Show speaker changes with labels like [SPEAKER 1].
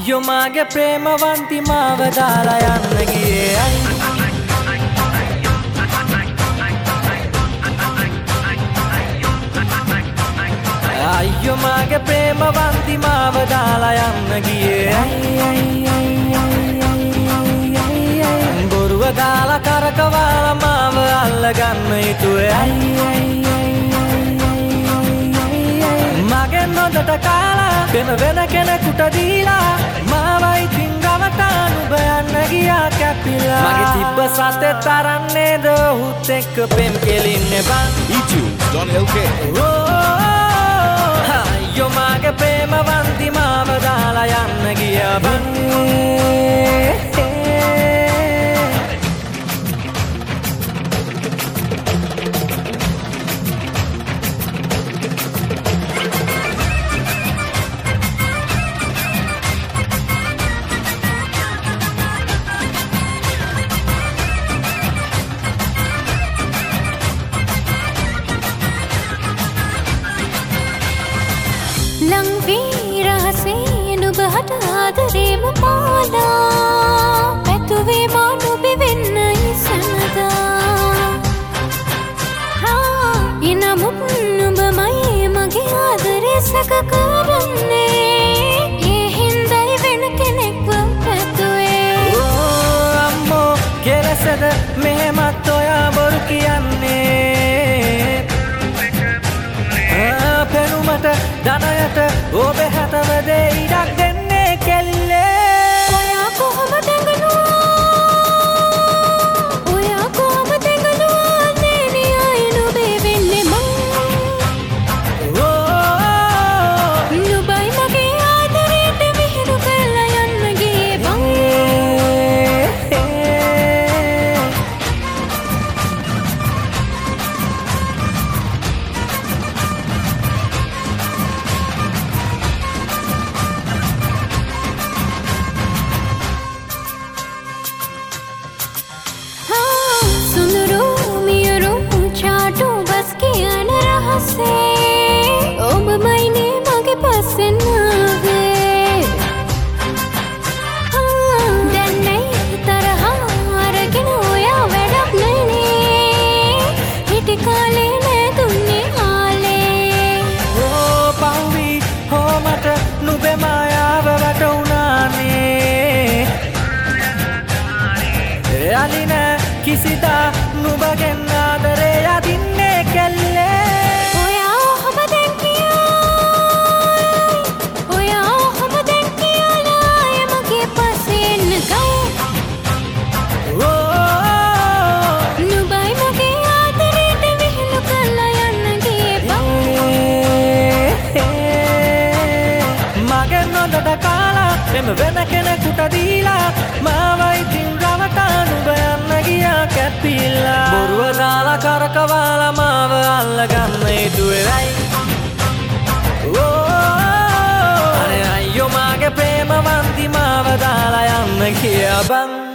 [SPEAKER 1] අයියෝ මාගේ ප්‍රේමවන්ති මාව දාලා යන්න ගියේ අයියෝ මාගේ ප්‍රේමවන්ති මාව දාලා යන්න ගියේ බොරුව දාලා කරකවලා මාව අල්ලගන්න හිතුවේ මගෙන් හොඳට කාලා වෙන වෙන කෙනෙකුට දීලා මාවයි තිංගවටා නුඹ යන්න ගියා කැපිලා මගේ තිබ්බ සතේ තරන්නේද ඔහුත් එක්ක පෙම් කෙලින්නේ බං
[SPEAKER 2] iTunes.lk
[SPEAKER 1] අයියෝ මාගේ ප්‍රේමවන්ති මාව දාලා යන්න ගියා බං
[SPEAKER 3] ලංවී රහසේ නුඹහට ආදරේම පාලා පැතුවේ මා නුඹ වෙන්නයි සැමදා එනමුත් නුඹමයි මගේ ආදරේ සැක කරන්නේ ඒ හින්දයි වෙන කෙනෙක්ව පැතුවේ
[SPEAKER 1] අම්මෝ කෙලසද මෙහෙමත් ඔයා බොරු කියන්නේ පෙනුමට ධනයට ඔබේ හැතම දේ ඉඩක් දෙන්නේ කෙල්ලේ
[SPEAKER 3] ඔයා කොහොම දෙඟලුවා නේනි අය නුඹේ වෙන්නේ මං නුඹයි මගේ ආදරේට විහිළු කරලා යන්න ගියේ බං ඔබමයිනේ මගේ පස්සෙන් ආවේ දැන්නයි තරහා අරගෙන ඔයා වැඩක් නැනේ හිටි කාලේ නෑ දුන්නේ ආලේ
[SPEAKER 1] පව්වි හෝමට නුඹේ මායාව වැටුණානේ යලි නෑ කිසිදා නුඹගෙන් ආදරේ යදින්නේ කෙල්ලේ මෙම වෙන කෙනෙකුට දීලා මාවයි තිංගවටා නුඹ යන්න ගියා කැපිලා බොරුව දාලා කරකවලා මාව අල්ලගන්න හිතුවේ අනේ අයියෝ මාගේ ප්‍රේමවන්ති මාව දාලා යන්න ගියා බං